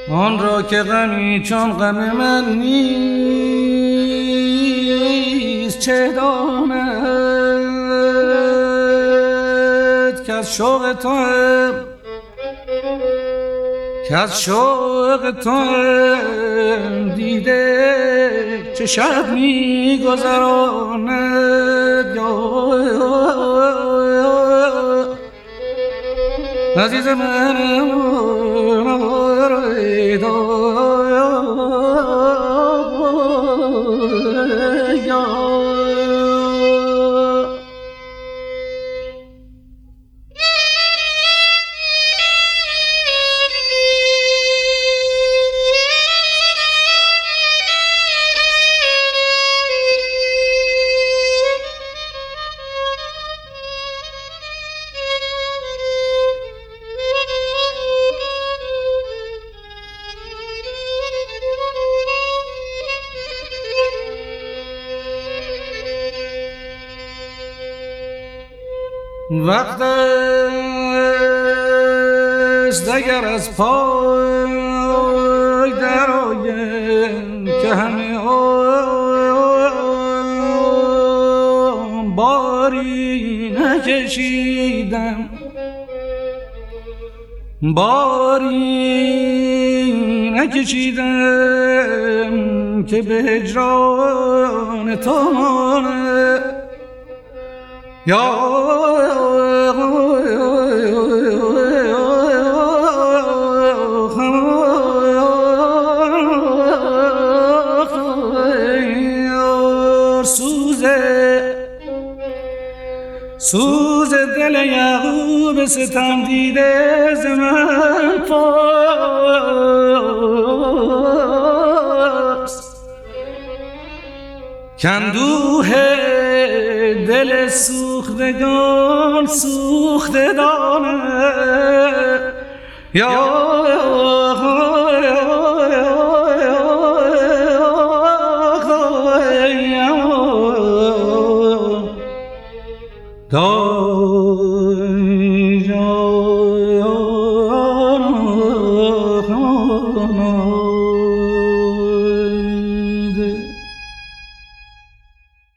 آن را که غمی چون غم من نیست چه داند که از شوق تو دیده چه شب می گذراند عزیز من وقت است اگر از پای درآیم که همه باری نکشیدم که به هجران تو مانه یا سوز دل یعقوب ستم دیده ز من پاست کاندوه دل سوختگان سوخته دانه یا دای